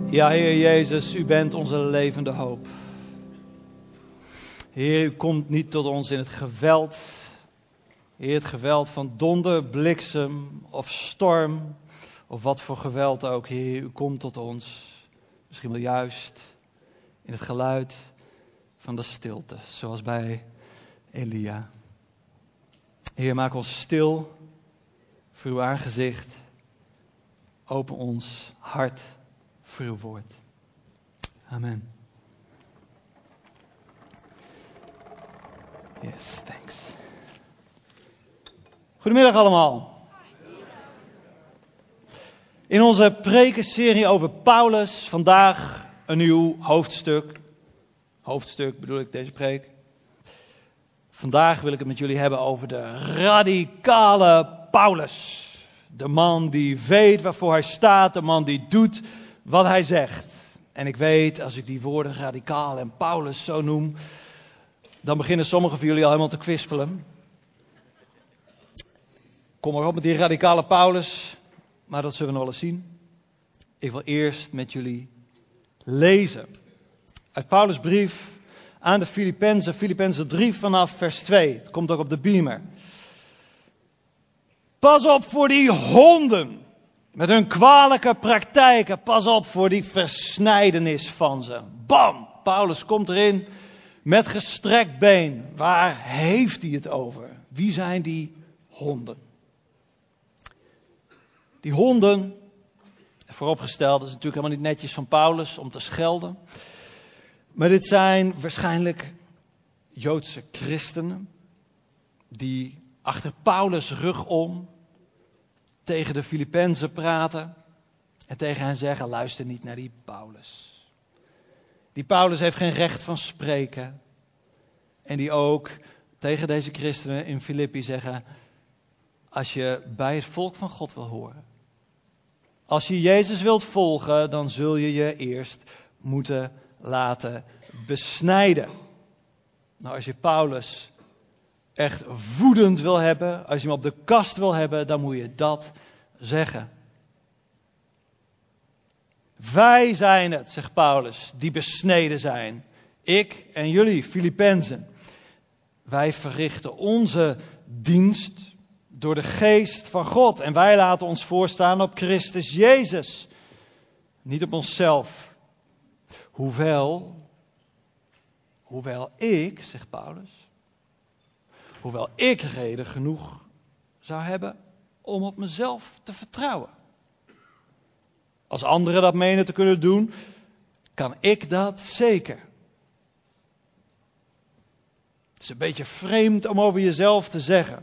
Ja, Heer Jezus, u bent onze levende hoop. Heer, u komt niet tot ons in het geweld. Heer, het geweld van donder, bliksem of storm of wat voor geweld ook. Heer, u komt tot ons, misschien wel juist in het geluid van de stilte, zoals bij Elia. Heer, maak ons stil voor uw aangezicht. Open ons hart voor uw woord. Amen. Yes, thanks. Goedemiddag allemaal. In onze prekenserie over Paulus vandaag een nieuw hoofdstuk. Hoofdstuk bedoel ik deze preek. Vandaag wil ik het met jullie hebben over de radicale Paulus. De man die weet waarvoor hij staat, de man die doet wat hij zegt. En ik weet, als ik die woorden radicaal en Paulus zo noem, dan beginnen sommigen van jullie al helemaal te kwispelen. Kom maar op met die radicale Paulus, maar dat zullen we nog wel eens zien. Ik wil eerst met jullie lezen uit Paulus' brief aan de Filippenzen, Filippenzen 3 vanaf vers 2. Het komt ook op de beamer. Pas op voor die honden met hun kwalijke praktijken. Pas op voor die versnijdenis van ze. Bam! Paulus komt erin met gestrekt been. Waar heeft hij het over? Wie zijn die honden? Die honden, vooropgesteld, is natuurlijk helemaal niet netjes van Paulus om te schelden. Maar dit zijn waarschijnlijk Joodse christenen die achter Paulus' rug om tegen de Filippenzen praten en tegen hen zeggen: luister niet naar die Paulus. Die Paulus heeft geen recht van spreken. En die ook tegen deze christenen in Filippi zeggen: als je bij het volk van God wil horen, als je Jezus wilt volgen, dan zul je je eerst moeten laten besnijden. Nou, als je Paulus echt woedend wil hebben, als je hem op de kast wil hebben, dan moet je dat zeggen. Wij zijn het, zegt Paulus, die besneden zijn. Ik en jullie, Filippenzen. Wij verrichten onze dienst door de geest van God. En wij laten ons voorstaan op Christus Jezus. Niet op onszelf. Hoewel ik, zegt Paulus, hoewel ik reden genoeg zou hebben om op mezelf te vertrouwen. Als anderen dat menen te kunnen doen, kan ik dat zeker. Het is een beetje vreemd om over jezelf te zeggen.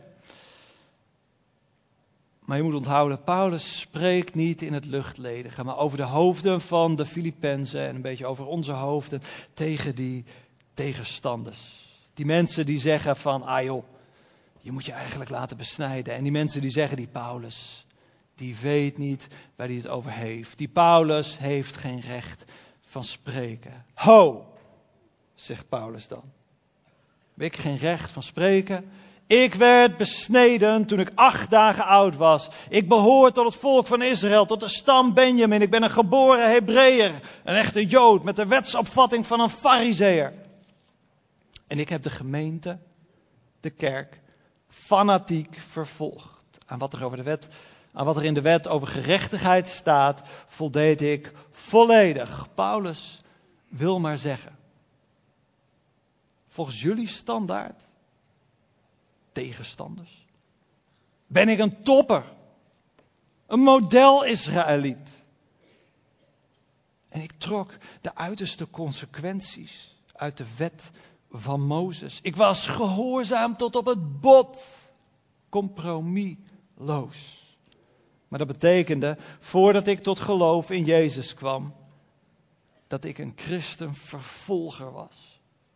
Maar je moet onthouden, Paulus spreekt niet in het luchtledige, maar over de hoofden van de Filippenzen en een beetje over onze hoofden tegen die tegenstanders. Die mensen die zeggen van, joh, je moet je eigenlijk laten besnijden. En die mensen die zeggen, die Paulus, die weet niet waar hij het over heeft. Die Paulus heeft geen recht van spreken. Ho, zegt Paulus dan. Heb ik geen recht van spreken? Ik werd besneden toen ik 8 dagen oud was. Ik behoor tot het volk van Israël, tot de stam Benjamin. Ik ben een geboren Hebreeër, een echte Jood met de wetsopvatting van een Farizeeër. En ik heb de gemeente, de kerk, fanatiek vervolgd. Aan wat er in de wet over gerechtigheid staat, voldeed ik volledig. Paulus wil maar zeggen, volgens jullie standaard, tegenstanders, ben ik een topper, een model-Israëliet. En ik trok de uiterste consequenties uit de wet van Mozes. Ik was gehoorzaam tot op het bot, compromisloos. Maar dat betekende, voordat ik tot geloof in Jezus kwam, dat ik een christenvervolger was.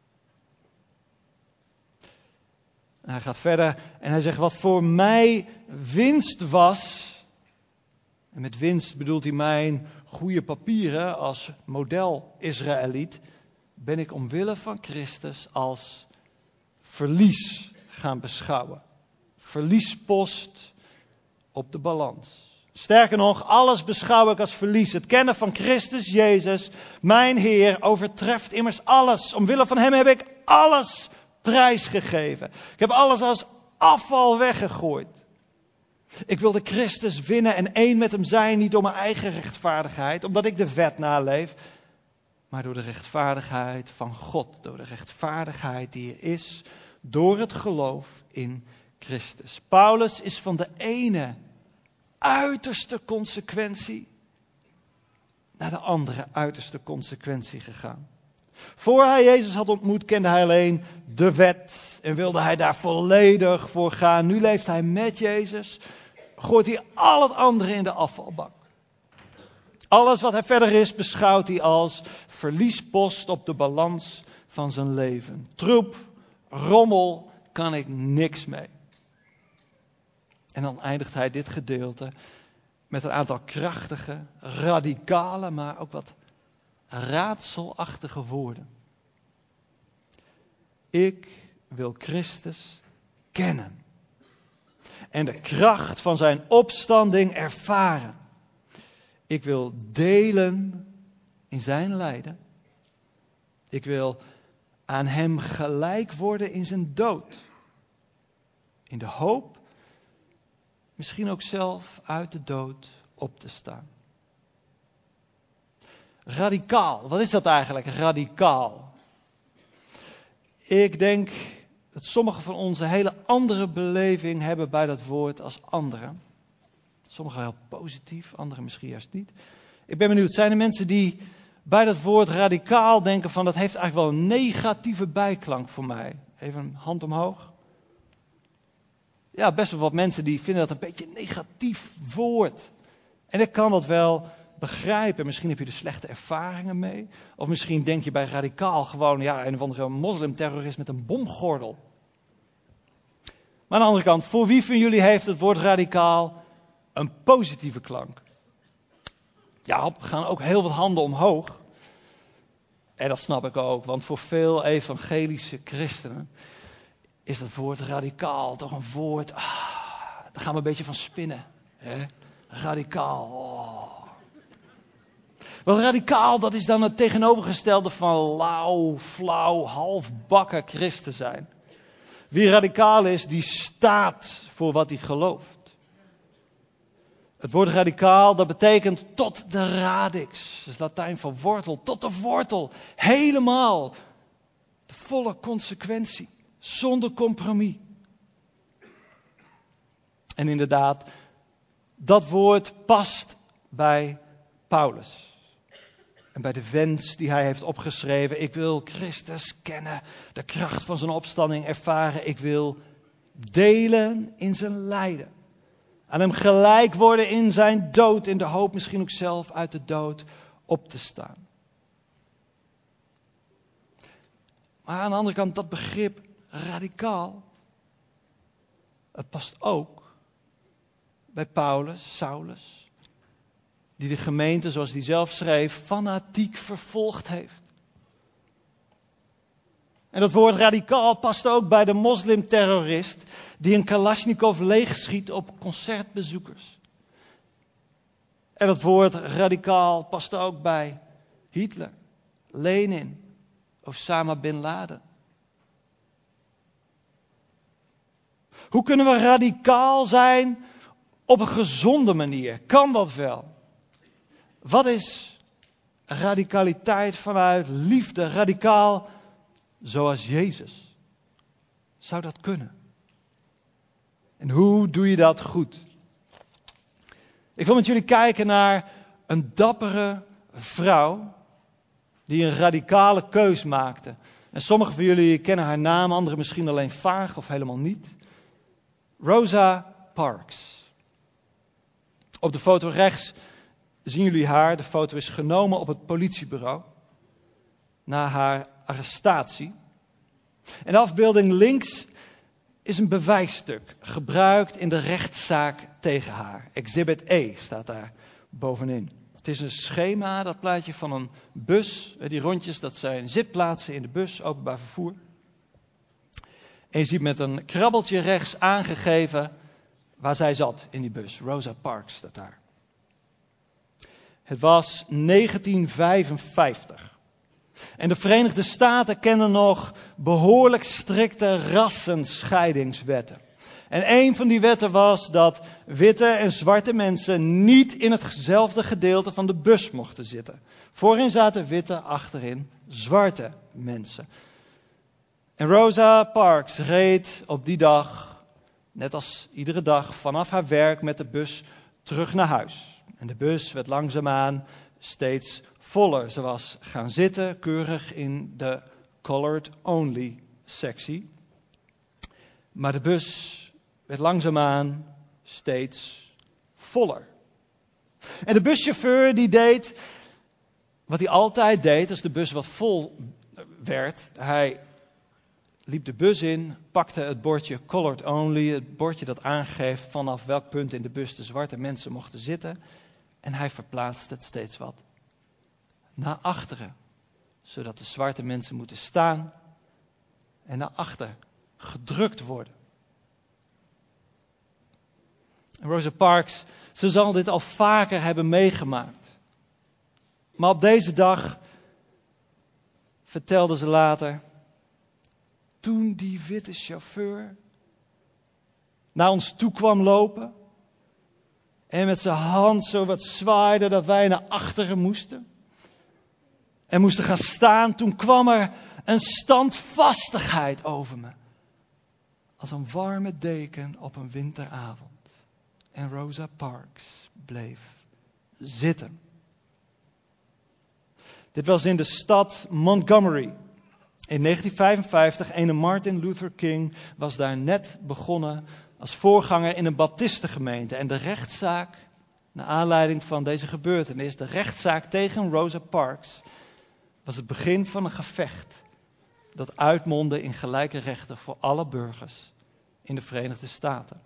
En hij gaat verder en hij zegt, wat voor mij winst was, en met winst bedoelt hij mijn goede papieren als model Israëliet, ben ik omwille van Christus als verlies gaan beschouwen. Verliespost op de balans. Sterker nog, alles beschouw ik als verlies. Het kennen van Christus Jezus, mijn Heer, overtreft immers alles. Omwille van hem heb ik alles prijsgegeven. Ik heb alles als afval weggegooid. Ik wilde Christus winnen en één met hem zijn, niet door mijn eigen rechtvaardigheid, omdat ik de wet naleef, maar door de rechtvaardigheid van God. Door de rechtvaardigheid die er is door het geloof in Christus. Paulus is van de ene uiterste consequentie naar de andere uiterste consequentie gegaan. Voor hij Jezus had ontmoet, kende hij alleen de wet en wilde hij daar volledig voor gaan. Nu leeft hij met Jezus, gooit hij al het andere in de afvalbak. Alles wat hij verder is, beschouwt hij als verliespost op de balans van zijn leven. Troep, rommel, kan ik niks mee. En dan eindigt hij dit gedeelte met een aantal krachtige, radicale, maar ook wat raadselachtige woorden. Ik wil Christus kennen en de kracht van zijn opstanding ervaren. Ik wil delen in zijn lijden. Ik wil aan hem gelijk worden in zijn dood. In de hoop, misschien ook zelf uit de dood op te staan. Radicaal, wat is dat eigenlijk, radicaal? Ik denk dat sommigen van ons een hele andere beleving hebben bij dat woord als anderen. Sommigen heel positief, anderen misschien juist niet. Ik ben benieuwd, zijn er mensen die bij dat woord radicaal denken van dat heeft eigenlijk wel een negatieve bijklank voor mij? Even een hand omhoog. Ja, best wel wat mensen die vinden dat een beetje een negatief woord. En ik kan dat wel begrijpen. Misschien heb je er slechte ervaringen mee. Of misschien denk je bij radicaal gewoon, ja, een of andere moslimterrorist met een bomgordel. Maar aan de andere kant, voor wie van jullie heeft het woord radicaal een positieve klank? Ja, er gaan ook heel wat handen omhoog. En dat snap ik ook, want voor veel evangelische christenen is dat woord radicaal toch een woord, daar gaan we een beetje van spinnen. Hè? Radicaal. Oh. Want radicaal, dat is dan het tegenovergestelde van lauw, flauw, halfbakken christen zijn. Wie radicaal is, die staat voor wat hij gelooft. Het woord radicaal, dat betekent tot de radix. Dat is Latijn voor wortel, tot de wortel. Helemaal. De volle consequentie. Zonder compromis. En inderdaad, dat woord past bij Paulus. En bij de wens die hij heeft opgeschreven. Ik wil Christus kennen, de kracht van zijn opstanding ervaren. Ik wil delen in zijn lijden. Aan hem gelijk worden in zijn dood, in de hoop misschien ook zelf uit de dood op te staan. Maar aan de andere kant, dat begrip radicaal, het past ook bij Paulus, Saulus, die de gemeente, zoals hij zelf schreef, fanatiek vervolgd heeft. En dat woord radicaal past ook bij de moslimterrorist die een Kalashnikov leegschiet op concertbezoekers. En dat woord radicaal past ook bij Hitler, Lenin, Osama bin Laden. Hoe kunnen we radicaal zijn op een gezonde manier? Kan dat wel? Wat is radicaliteit vanuit liefde? Radicaal zoals Jezus. Zou dat kunnen? En hoe doe je dat goed? Ik wil met jullie kijken naar een dappere vrouw die een radicale keus maakte. En sommigen van jullie kennen haar naam, anderen misschien alleen vaag of helemaal niet. Rosa Parks. Op de foto rechts zien jullie haar. De foto is genomen op het politiebureau na haar arrestatie. En de afbeelding links is een bewijsstuk gebruikt in de rechtszaak tegen haar. Exhibit A staat daar bovenin. Het is een schema, dat plaatje van een bus. Die rondjes, dat zijn zitplaatsen in de bus, openbaar vervoer. En je ziet met een krabbeltje rechts aangegeven waar zij zat in die bus. Rosa Parks staat daar. Het was 1955. En de Verenigde Staten kenden nog behoorlijk strikte rassenscheidingswetten. En een van die wetten was dat witte en zwarte mensen niet in hetzelfde gedeelte van de bus mochten zitten. Voorin zaten witte, achterin zwarte mensen. En Rosa Parks reed op die dag, net als iedere dag, vanaf haar werk met de bus terug naar huis. En de bus werd langzaamaan steeds voller. Ze was gaan zitten, keurig in de colored only sectie. Maar de bus werd langzaamaan steeds voller. En de buschauffeur die deed wat hij altijd deed als de bus wat vol werd. Hij liep de bus in, pakte het bordje colored only, het bordje dat aangeeft vanaf welk punt in de bus de zwarte mensen mochten zitten. En hij verplaatste het steeds wat naar achteren, zodat de zwarte mensen moeten staan en naar achter gedrukt worden. Rosa Parks, ze zal dit al vaker hebben meegemaakt. Maar op deze dag vertelde ze later, toen die witte chauffeur naar ons toe kwam lopen en met zijn hand zo wat zwaaide dat wij naar achteren moesten en moesten gaan staan, toen kwam er een standvastigheid over me. Als een warme deken op een winteravond. En Rosa Parks bleef zitten. Dit was in de stad Montgomery. In 1955, ene Martin Luther King was daar net begonnen als voorganger in een baptistengemeente. En de rechtszaak, naar aanleiding van deze gebeurtenis, de rechtszaak tegen Rosa Parks, was het begin van een gevecht dat uitmondde in gelijke rechten voor alle burgers in de Verenigde Staten.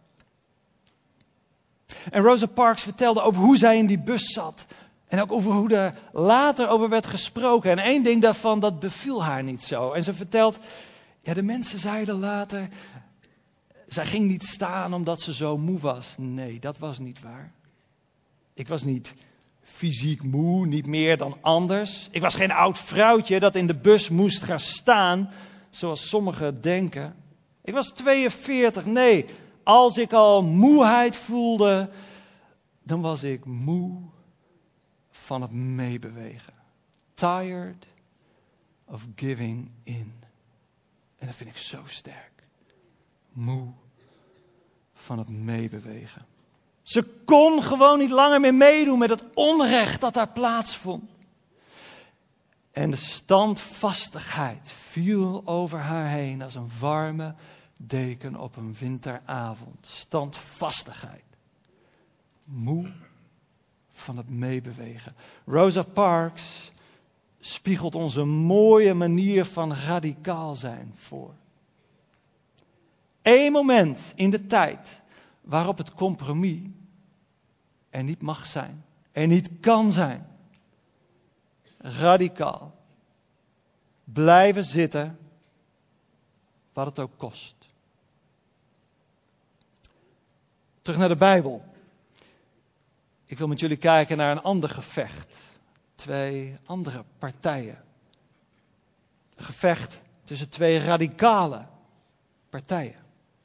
En Rosa Parks vertelde over hoe zij in die bus zat. En ook over hoe er later over werd gesproken. En één ding daarvan, dat beviel haar niet zo. En ze vertelt, ja, de mensen zeiden later, zij ging niet staan omdat ze zo moe was. Nee, dat was niet waar. Ik was niet fysiek moe, niet meer dan anders. Ik was geen oud vrouwtje dat in de bus moest gaan staan, zoals sommigen denken. Ik was 42, nee. Als ik al moeheid voelde, dan was ik moe van het meebewegen. Tired of giving in. En dat vind ik zo sterk. Moe van het meebewegen. Ze kon gewoon niet langer meer meedoen met het onrecht dat daar plaatsvond. En de standvastigheid viel over haar heen als een warme deken op een winteravond. Standvastigheid. Moe van het meebewegen. Rosa Parks spiegelt ons een mooie manier van radicaal zijn voor. Eén moment in de tijd waarop het compromis er niet mag zijn. Er niet kan zijn. Radicaal. Blijven zitten wat het ook kost. Terug naar de Bijbel. Ik wil met jullie kijken naar een ander gevecht. Twee andere partijen. Een gevecht tussen twee radicale partijen.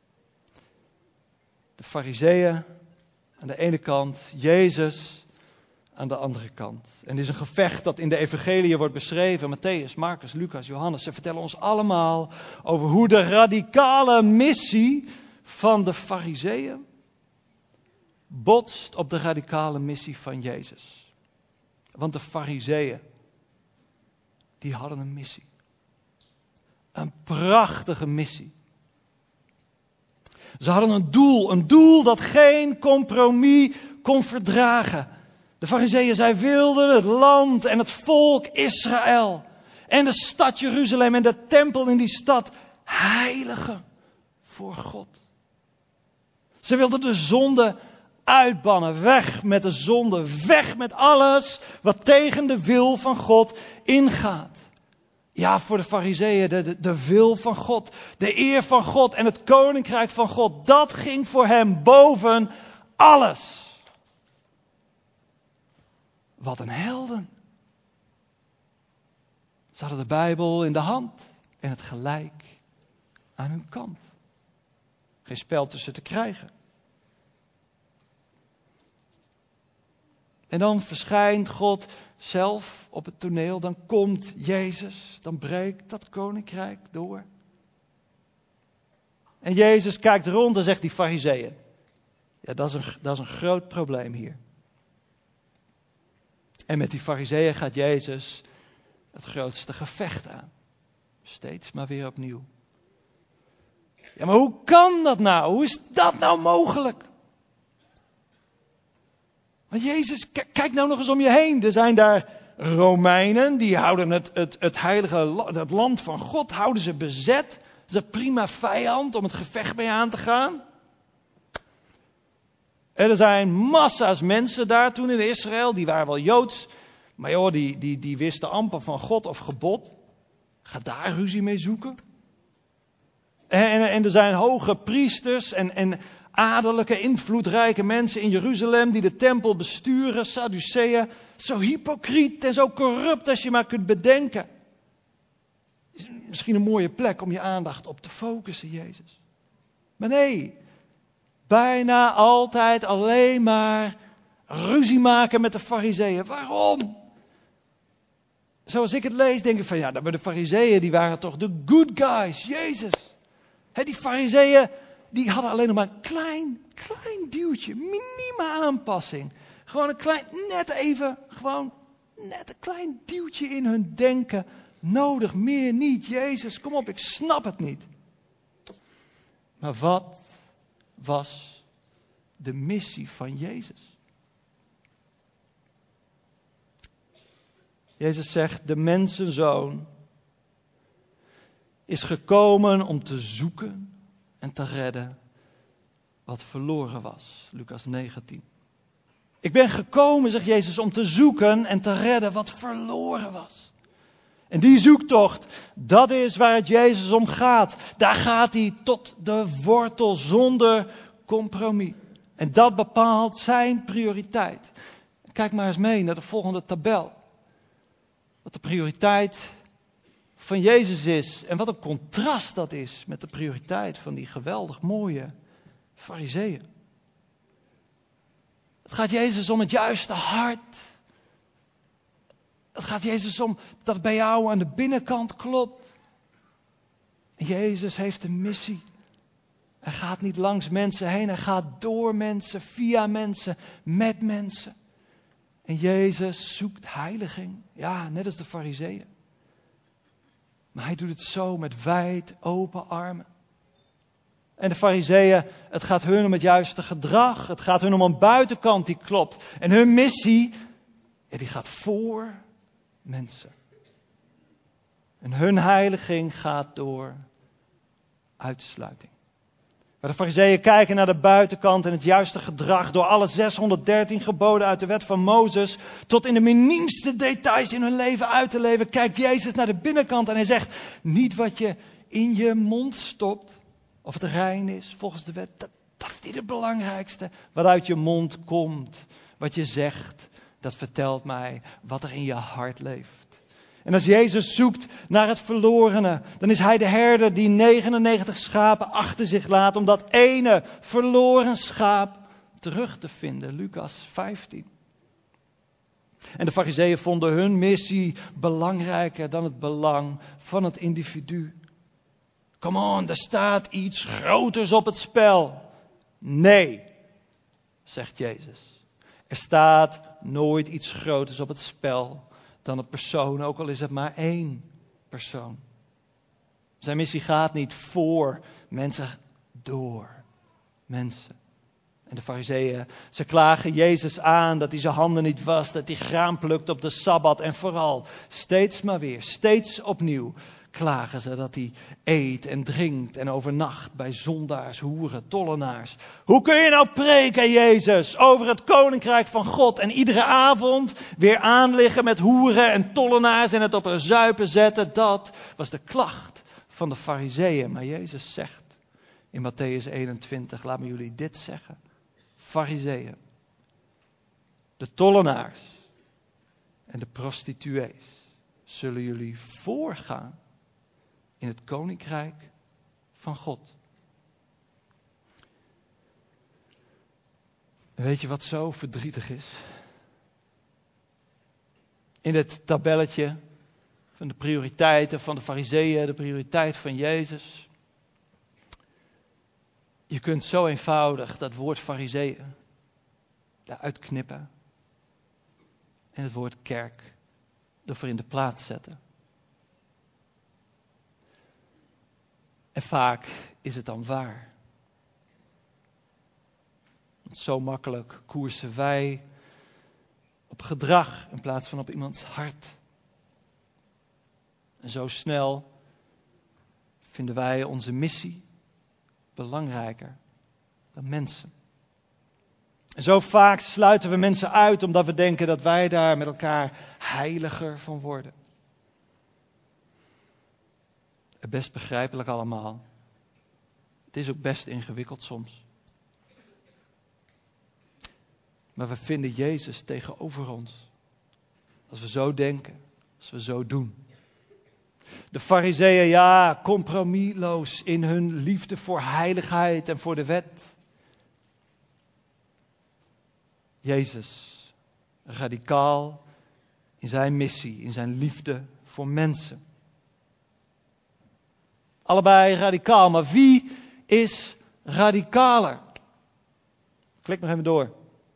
De Farizeeën aan de ene kant, Jezus aan de andere kant. En dit is een gevecht dat in de evangeliën wordt beschreven. Mattheüs, Marcus, Lucas, Johannes. Ze vertellen ons allemaal over hoe de radicale missie van de Farizeeën botst op de radicale missie van Jezus. Want de Farizeeën, die hadden een missie. Een prachtige missie. Ze hadden een doel dat geen compromis kon verdragen. De Farizeeën, zij wilden het land en het volk Israël en de stad Jeruzalem en de tempel in die stad heiligen voor God. Ze wilden de zonde uitbannen, weg met de zonde, weg met alles wat tegen de wil van God ingaat. Ja, voor de Farizeeën, de wil van God, de eer van God en het koninkrijk van God, dat ging voor hem boven alles. Wat een helden. Ze hadden de Bijbel in de hand en het gelijk aan hun kant. Geen spel tussen te krijgen. En dan verschijnt God zelf op het toneel. Dan komt Jezus. Dan breekt dat koninkrijk door. En Jezus kijkt rond en zegt die Farizeeën. Ja, dat is een groot probleem hier. En met die Farizeeën gaat Jezus het grootste gevecht aan. Steeds maar weer opnieuw. Ja, maar hoe kan dat nou? Hoe is dat nou mogelijk? Want Jezus, kijk nou nog eens om je heen. Er zijn daar Romeinen, die houden het heilige het land van God, houden ze bezet. Dat is een prima vijand om het gevecht mee aan te gaan. En er zijn massa's mensen daar toen in Israël, die waren wel Joods. Maar joh, die wisten amper van God of gebod. Ga daar ruzie mee zoeken. En er zijn hoge priesters en adellijke, invloedrijke mensen in Jeruzalem die de tempel besturen, Sadduceeën. Zo hypocriet en zo corrupt als je maar kunt bedenken. Is misschien een mooie plek om je aandacht op te focussen, Jezus. Maar nee, bijna altijd alleen maar ruzie maken met de Farizeeën. Waarom? Zoals ik het lees, denk ik van ja, de Farizeeën die waren toch de good guys, Jezus. Die Farizeeën, die hadden alleen nog maar een klein duwtje, minieme aanpassing. Gewoon net een klein duwtje in hun denken nodig, meer niet. Jezus, kom op, ik snap het niet. Maar wat was de missie van Jezus? Jezus zegt, de mensenzoon is gekomen om te zoeken en te redden wat verloren was. Lucas 19. Ik ben gekomen, zegt Jezus, om te zoeken en te redden wat verloren was. En die zoektocht, dat is waar het Jezus om gaat. Daar gaat hij tot de wortel zonder compromis. En dat bepaalt zijn prioriteit. Kijk maar eens mee naar de volgende tabel. Wat de prioriteit van Jezus is. En wat een contrast dat is met de prioriteit van die geweldig mooie Farizeeën. Het gaat Jezus om het juiste hart. Het gaat Jezus om dat het bij jou aan de binnenkant klopt. Jezus heeft een missie. Hij gaat niet langs mensen heen. Hij gaat door mensen, via mensen, met mensen. En Jezus zoekt heiliging. Ja, net als de Farizeeën. Maar hij doet het zo met wijd open armen. En de Farizeeën, het gaat hun om het juiste gedrag. Het gaat hun om een buitenkant die klopt. En hun missie, die gaat voor mensen. En hun heiliging gaat door uitsluiting. Maar de Farizeeën kijken naar de buitenkant en het juiste gedrag door alle 613 geboden uit de wet van Mozes tot in de miniemste details in hun leven uit te leven. Kijkt Jezus naar de binnenkant en hij zegt, niet wat je in je mond stopt, of het rein is volgens de wet, dat is niet het belangrijkste. Wat uit je mond komt, wat je zegt, dat vertelt mij wat er in je hart leeft. En als Jezus zoekt naar het verlorene, dan is hij de herder die 99 schapen achter zich laat om dat ene verloren schaap terug te vinden. Lucas 15. En de Farizeeën vonden hun missie belangrijker dan het belang van het individu. Come on, er staat iets groters op het spel. Nee, zegt Jezus. Er staat nooit iets groters op het spel dan een persoon, ook al is het maar één persoon. Zijn missie gaat niet voor mensen, door mensen. En de Farizeeën, ze klagen Jezus aan dat hij zijn handen niet wast, dat hij graan plukt op de Sabbat. En vooral, steeds maar weer, steeds opnieuw klagen ze dat hij eet en drinkt en overnacht bij zondaars, hoeren, tollenaars. Hoe kun je nou preken, Jezus, over het koninkrijk van God en iedere avond weer aanliggen met hoeren en tollenaars en het op een zuipen zetten? Dat was de klacht van de Farizeeën. Maar Jezus zegt in Mattheüs 21, laat me jullie dit zeggen. Farizeeën, de tollenaars, en de prostituees zullen jullie voorgaan in het koninkrijk van God. En weet je wat zo verdrietig is? In het tabelletje van de prioriteiten van de Farizeeën, de prioriteit van Jezus. Je kunt zo eenvoudig dat woord Farizeeën daaruit knippen. En het woord kerk ervoor in de plaats zetten. En vaak is het dan waar. Want zo makkelijk koersen wij op gedrag in plaats van op iemands hart. En zo snel vinden wij onze missie belangrijker dan mensen. En zo vaak sluiten we mensen uit omdat we denken dat wij daar met elkaar heiliger van worden. Best begrijpelijk allemaal. Het is ook best ingewikkeld soms. Maar we vinden Jezus tegenover ons. Als we zo denken, als we zo doen. De Farizeeën, ja, compromisloos in hun liefde voor heiligheid en voor de wet. Jezus, radicaal in zijn missie, in zijn liefde voor mensen. Allebei radicaal, maar wie is radicaler? Klik nog even door.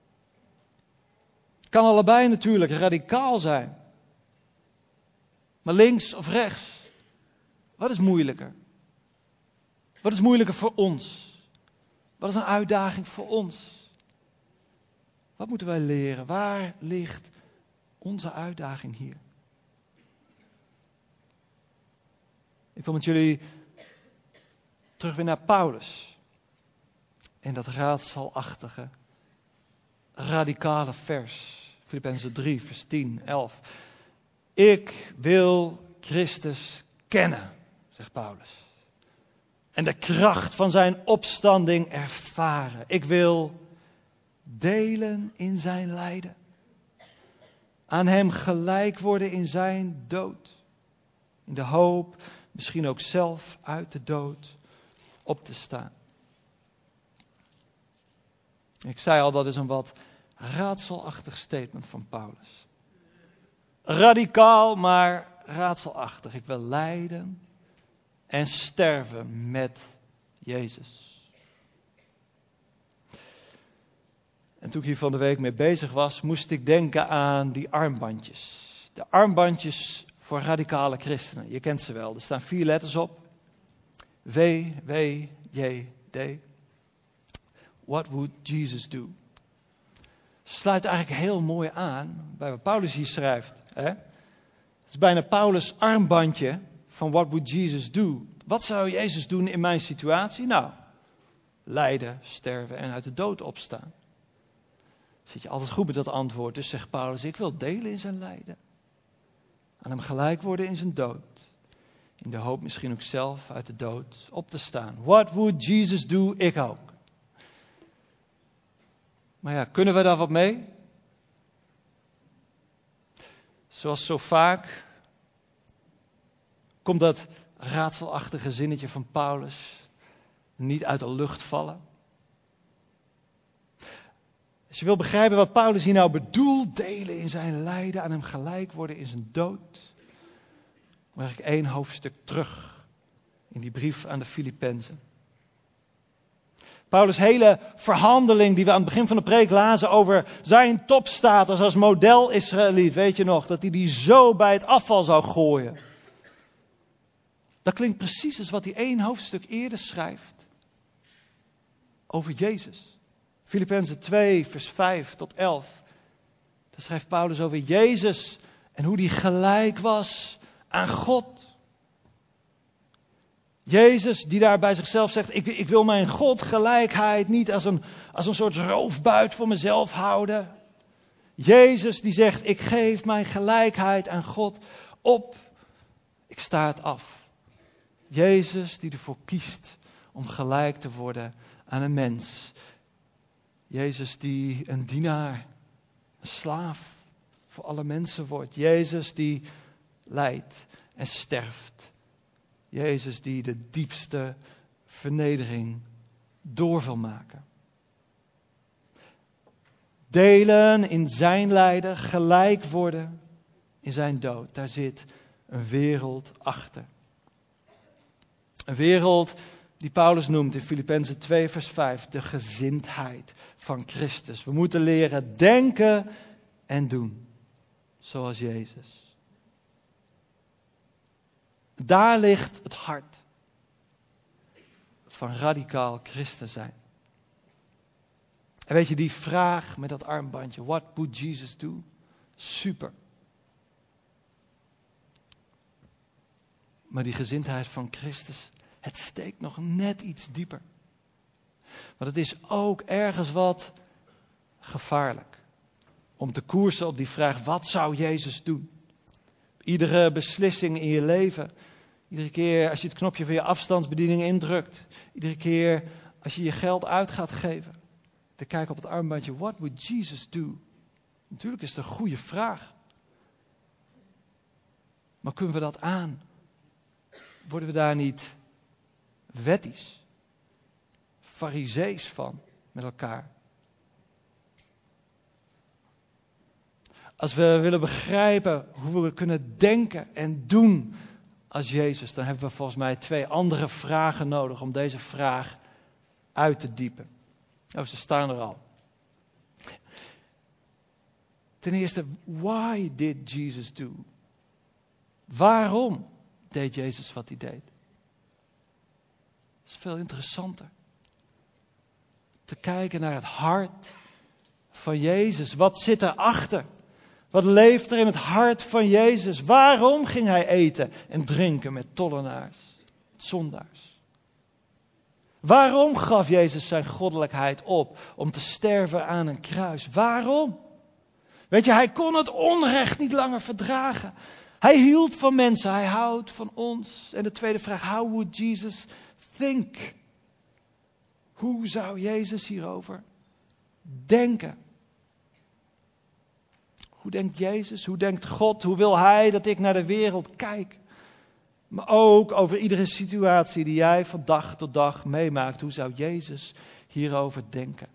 Het kan allebei natuurlijk radicaal zijn. Maar links of rechts? Wat is moeilijker? Wat is moeilijker voor ons? Wat is een uitdaging voor ons? Wat moeten wij leren? Waar ligt onze uitdaging hier? Ik wil met jullie terug weer naar Paulus. En dat raadselachtige, radicale vers. Filippenzen 3, vers 10, 11. Ik wil Christus kennen, zegt Paulus. En de kracht van zijn opstanding ervaren. Ik wil delen in zijn lijden. Aan hem gelijk worden in zijn dood. In de hoop, misschien ook zelf uit de dood op te staan. Ik zei al, dat is een wat raadselachtig statement van Paulus. Radicaal, maar raadselachtig. Ik wil lijden en sterven met Jezus. En toen ik hier van de week mee bezig was, moest ik denken aan die armbandjes. De armbandjes voor radicale christenen. Je kent ze wel. Er staan 4 letters op. W, W, J, D. What would Jesus do? Sluit eigenlijk heel mooi aan bij wat Paulus hier schrijft. Hè? Het is bijna Paulus' armbandje van what would Jesus do? Wat zou Jezus doen in mijn situatie? Nou, lijden, sterven en uit de dood opstaan. Zit je altijd goed met dat antwoord. Dus zegt Paulus, ik wil delen in zijn lijden. Aan hem gelijk worden in zijn dood. In de hoop misschien ook zelf uit de dood op te staan. What would Jesus do? Ik ook. Maar ja, kunnen we daar wat mee? Zoals zo vaak komt dat raadselachtige zinnetje van Paulus niet uit de lucht vallen. Als je wil begrijpen wat Paulus hier nou bedoelt, delen in zijn lijden, aan hem gelijk worden in zijn dood, dan mag ik 1 hoofdstuk terug in die brief aan de Filippenzen. Paulus' hele verhandeling die we aan het begin van de preek lazen over zijn topstatus als model Israëliet, weet je nog, dat hij die zo bij het afval zou gooien. Dat klinkt precies als wat hij 1 hoofdstuk eerder schrijft over Jezus. Filippenzen 2, vers 5 tot 11. Daar schrijft Paulus over Jezus en hoe die gelijk was aan God. Jezus die daar bij zichzelf zegt, ik wil mijn Godgelijkheid niet als een soort roofbuit voor mezelf houden. Jezus die zegt, ik geef mijn gelijkheid aan God op. Ik sta het af. Jezus die ervoor kiest om gelijk te worden aan een mens. Jezus die een dienaar, een slaaf voor alle mensen wordt. Jezus die lijdt en sterft. Jezus die de diepste vernedering door wil maken. Delen in zijn lijden, gelijk worden in zijn dood. Daar zit een wereld achter. Een wereld die Paulus noemt in Filippenzen 2 vers 5. De gezindheid van Christus. We moeten leren denken en doen. Zoals Jezus. Daar ligt het hart van radicaal christen zijn. En weet je, die vraag met dat armbandje. What would Jesus do? Super. Maar die gezindheid van Christus, het steekt nog net iets dieper. Want het is ook ergens wat gevaarlijk. Om te koersen op die vraag, wat zou Jezus doen? Iedere beslissing in je leven. Iedere keer als je het knopje van je afstandsbediening indrukt. Iedere keer als je je geld uit gaat geven. Te kijken op het armbandje, what would Jesus do? Natuurlijk is het een goede vraag. Maar kunnen we dat aan? Worden we daar niet wettisch, farizees van met elkaar? Als we willen begrijpen hoe we kunnen denken en doen als Jezus, dan hebben we volgens mij 2 andere vragen nodig om deze vraag uit te diepen. Nou, ze staan er al. Ten eerste, why did Jesus do? Waarom deed Jezus wat hij deed? Dat is veel interessanter. Te kijken naar het hart van Jezus. Wat zit erachter? Wat leeft er in het hart van Jezus? Waarom ging hij eten en drinken met tollenaars, met zondaars? Waarom gaf Jezus zijn goddelijkheid op om te sterven aan een kruis? Waarom? Weet je, hij kon het onrecht niet langer verdragen. Hij hield van mensen, hij houdt van ons. En de tweede vraag, how would Jesus think? Hoe zou Jezus hierover denken? Hoe denkt Jezus? Hoe denkt God? Hoe wil hij dat ik naar de wereld kijk? Maar ook over iedere situatie die jij van dag tot dag meemaakt. Hoe zou Jezus hierover denken?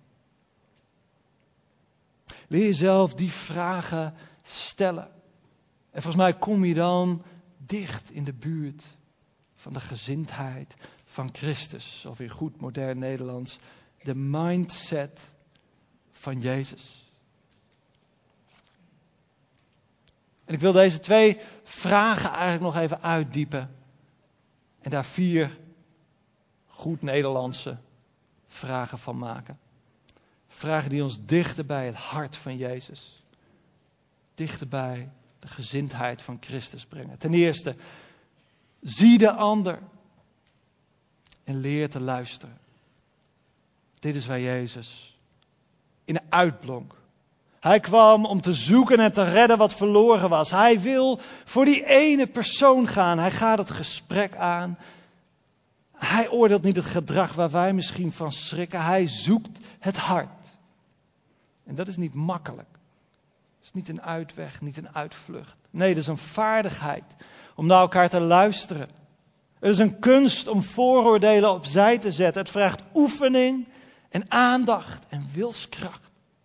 Leer jezelf die vragen stellen. En volgens mij kom je dan dicht in de buurt van de gezindheid van Christus. Of in goed modern Nederlands, de mindset van Jezus. En ik wil deze 2 vragen eigenlijk nog even uitdiepen. En daar 4 goed Nederlandse vragen van maken. Vragen die ons dichter bij het hart van Jezus. Dichter bij de gezindheid van Christus brengen. Ten eerste, zie de ander. En leer te luisteren. Dit is waar Jezus in uitblonk. Hij kwam om te zoeken en te redden wat verloren was. Hij wil voor die ene persoon gaan. Hij gaat het gesprek aan. Hij oordeelt niet het gedrag waar wij misschien van schrikken. Hij zoekt het hart. En dat is niet makkelijk. Het is niet een uitweg, niet een uitvlucht. Nee, dat is een vaardigheid om naar elkaar te luisteren. Het is een kunst om vooroordelen opzij te zetten. Het vraagt oefening en aandacht en wilskracht.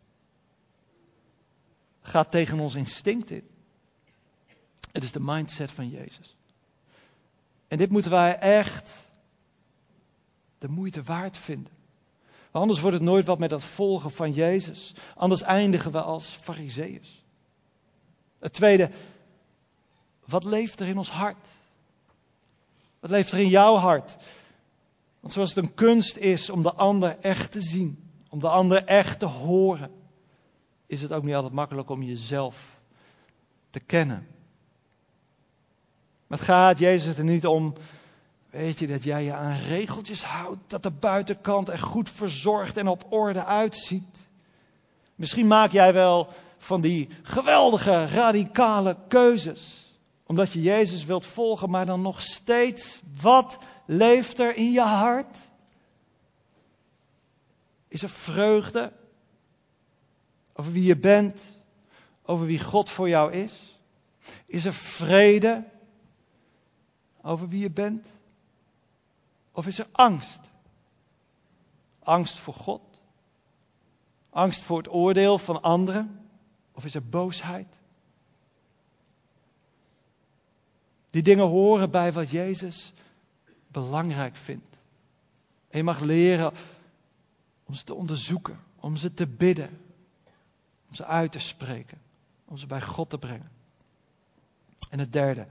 Het gaat tegen ons instinct in. Het is de mindset van Jezus. En dit moeten wij echt de moeite waard vinden. Want anders wordt het nooit wat met dat volgen van Jezus. Anders eindigen we als Farizeeërs. Het tweede, wat leeft er in ons hart? Wat leeft er in jouw hart? Want zoals het een kunst is om de ander echt te zien, om de ander echt te horen, is het ook niet altijd makkelijk om jezelf te kennen. Maar het gaat Jezus er niet om, weet je, dat jij je aan regeltjes houdt, dat de buitenkant er goed verzorgd en op orde uitziet. Misschien maak jij wel van die geweldige, radicale keuzes, omdat je Jezus wilt volgen, maar dan nog steeds, wat leeft er in je hart? Is er vreugde over wie je bent? over wie God voor jou is? Is er vrede over wie je bent? Of is er angst? Angst voor God? Angst voor het oordeel van anderen? Of is er boosheid? Die dingen horen bij wat Jezus belangrijk vindt. En je mag leren om ze te onderzoeken, om ze te bidden, om ze uit te spreken, om ze bij God te brengen. En het derde.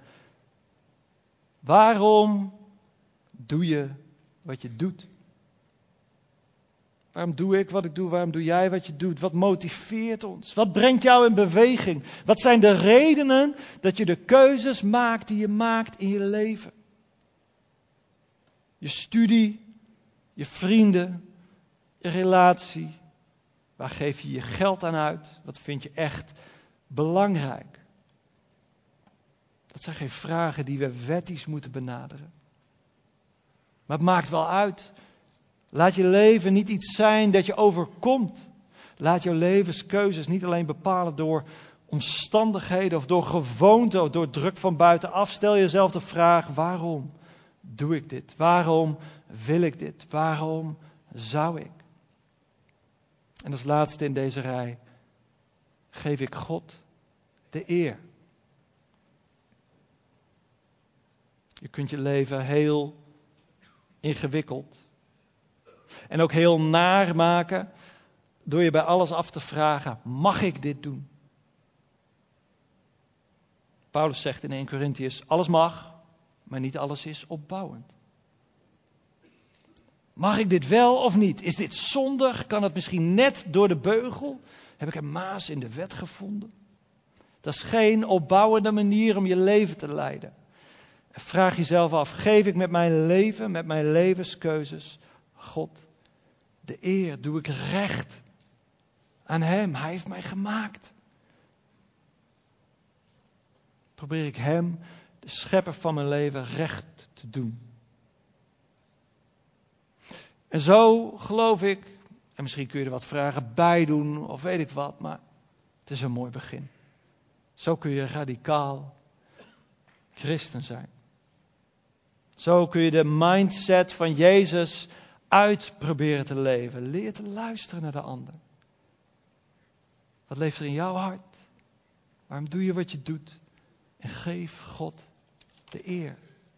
Waarom doe je wat je doet? Waarom doe ik wat ik doe? Waarom doe jij wat je doet? Wat motiveert ons? Wat brengt jou in beweging? Wat zijn de redenen dat je de keuzes maakt die je maakt in je leven? Je studie, je vrienden, je relatie. Waar geef je je geld aan uit? Wat vind je echt belangrijk? Dat zijn geen vragen die we wettisch moeten benaderen. Maar het maakt wel uit. Laat je leven niet iets zijn dat je overkomt. Laat jouw levenskeuzes niet alleen bepalen door omstandigheden of door gewoonte of door druk van buitenaf. Stel jezelf de vraag, waarom doe ik dit? Waarom wil ik dit? Waarom zou ik? En als laatste in deze rij geef ik God de eer. Je kunt je leven heel ingewikkeld en ook heel naar maken door je bij alles af te vragen, mag ik dit doen? Paulus zegt in 1 Korintiërs, alles mag, maar niet alles is opbouwend. Mag ik dit wel of niet? Is dit zondig? Kan het misschien net door de beugel? Heb ik een maas in de wet gevonden? Dat is geen opbouwende manier om je leven te leiden. En vraag jezelf af, geef ik met mijn leven, met mijn levenskeuzes, God de eer? Doe ik recht aan Hem? Hij heeft mij gemaakt. Probeer ik Hem, de schepper van mijn leven, recht te doen. En zo geloof ik, en misschien kun je er wat vragen bij doen of weet ik wat, maar het is een mooi begin. Zo kun je radicaal christen zijn. Zo kun je de mindset van Jezus uit proberen te leven. Leer te luisteren naar de ander. Wat leeft er in jouw hart? Waarom doe je wat je doet? En geef God de eer.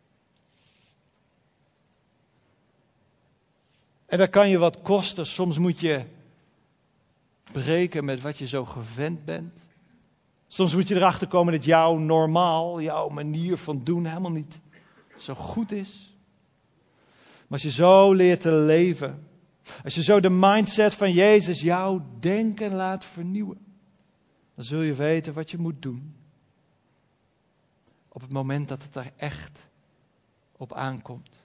En dat kan je wat kosten. Soms moet je breken met wat je zo gewend bent. Soms moet je erachter komen dat jouw normaal, jouw manier van doen helemaal niet zo goed is. Maar als je zo leert te leven, als je zo de mindset van Jezus jouw denken laat vernieuwen, dan zul je weten wat je moet doen. Op het moment dat het er echt op aankomt.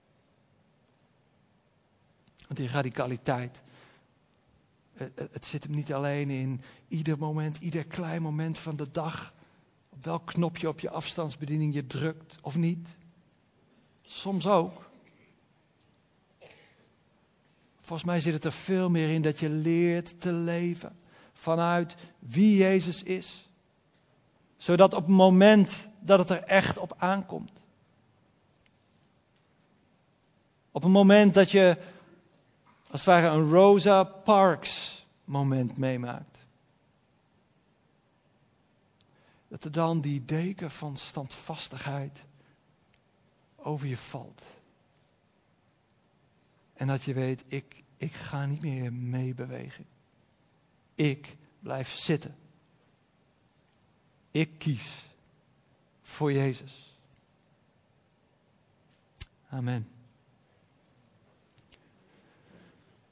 Want die radicaliteit, het zit hem niet alleen in ieder moment, ieder klein moment van de dag. Op welk knopje op je afstandsbediening je drukt of niet. Soms ook. Volgens mij zit het er veel meer in dat je leert te leven vanuit wie Jezus is. Zodat op het moment dat het er echt op aankomt. Op het moment dat je als het ware een Rosa Parks moment meemaakt. Dat er dan die deken van standvastigheid over je valt. En dat je weet, ik ga niet meer meebewegen. Ik blijf zitten. Ik kies voor Jezus. Amen.